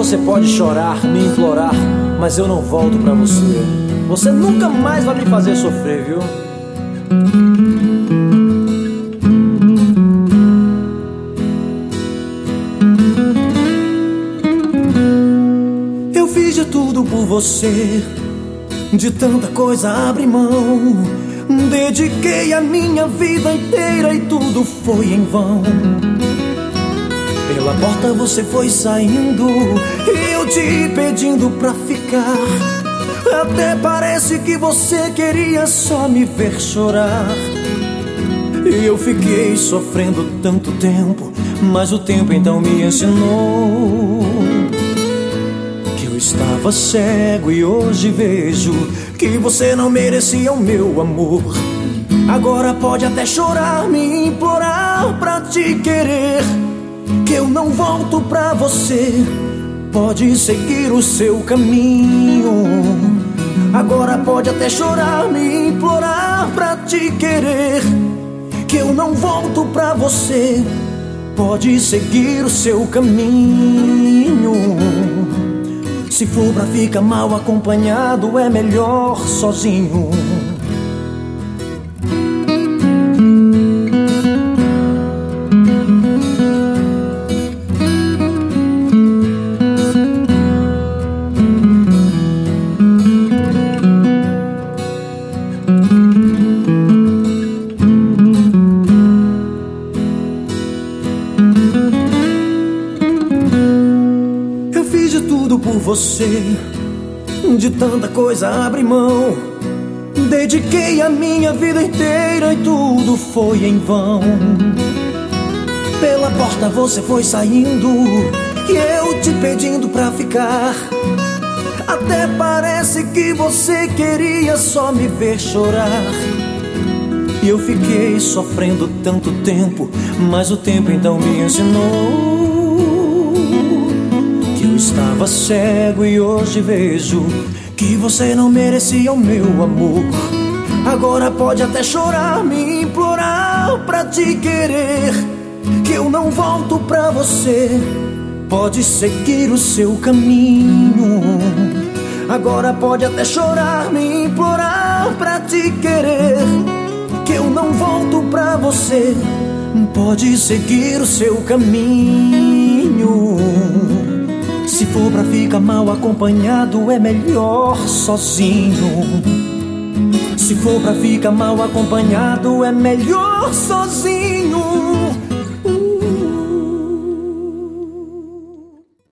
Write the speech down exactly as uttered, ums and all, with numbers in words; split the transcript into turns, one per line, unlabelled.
você pode chorar, me implorar, mas eu não volto pra você. Você nunca mais vai me fazer sofrer, viu? Eu fiz de tudo por você, de tanta coisa abri mão. Dediquei a minha vida inteira e tudo foi em vão. Pela porta você foi saindo, eu te pedindo pra ficar. Até parece que você queria só me ver chorar. E eu fiquei sofrendo tanto tempo, mas o tempo então me ensinou que eu estava cego e hoje vejo que você não merecia o meu amor. Agora pode até chorar, me implorar pra te querer, que eu não volto pra você. Pode seguir o seu caminho. Agora pode até chorar, me implorar pra te querer, que eu não volto pra você. Pode seguir o seu caminho. Se for pra ficar mal acompanhado, é melhor sozinho. Eu fiz de tudo por você, de tanta coisa abri mão. Dediquei a minha vida inteira e tudo foi em vão. Pela porta você foi saindo e eu te pedindo pra ficar. Até parece que você queria só me ver chorar. E eu fiquei sofrendo tanto tempo, mas o tempo então me ensinou que eu estava cego e hoje vejo que você não merecia o meu amor. Agora pode até chorar, me implorar pra te querer, que eu não volto pra você. Pode seguir o seu caminho. Agora pode até chorar, me implorar pra te querer, que eu não volto pra você. Pode seguir o seu caminho. Se for pra ficar mal acompanhado, é melhor sozinho. Se for pra ficar mal acompanhado, é melhor sozinho.